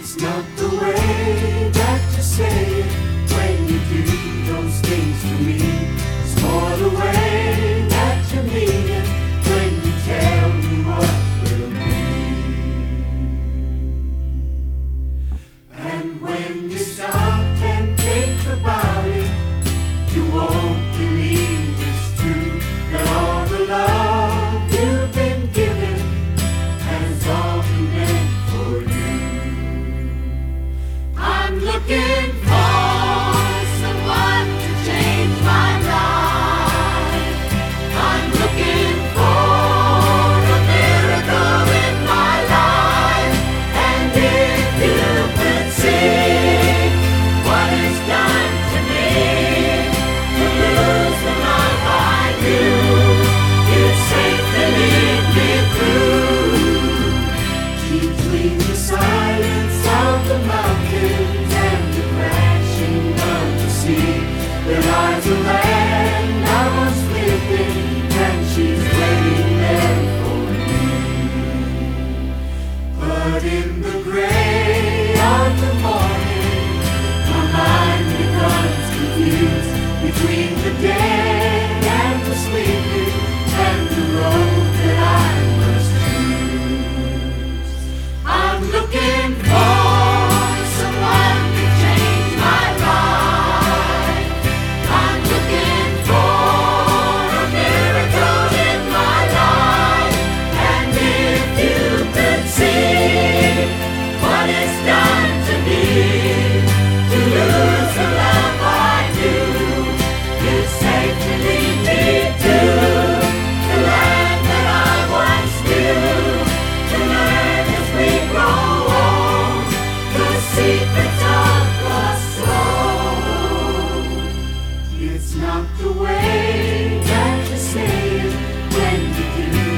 It's not the way that you say it when you do those things to me. It's more the way that you mean it when you tell me what will be. And when you stop and think about it, you won't believe it's true, that all the love you've been given has all been meant for you. I'm looking for someone to change my life. I'm looking for a miracle in my life. And if you could see what it's done to me, to lose the love I do, you'd safely lead me through between the silence of the mountains and the crashing of the sea. There lies a land I once lived in, and she's waiting there for me. But in the gray of the morning, my mind becomes confused between the dead and the sleeping, and the road that I must choose. I'm looking for someone to change my life. I'm looking for a miracle in my life. And if you could see what it's done to me, to lose the love I do, you'd safely lead me to the land that I once knew, to learn as we grow old the secrets of the soul. It's not the way that you say it when you do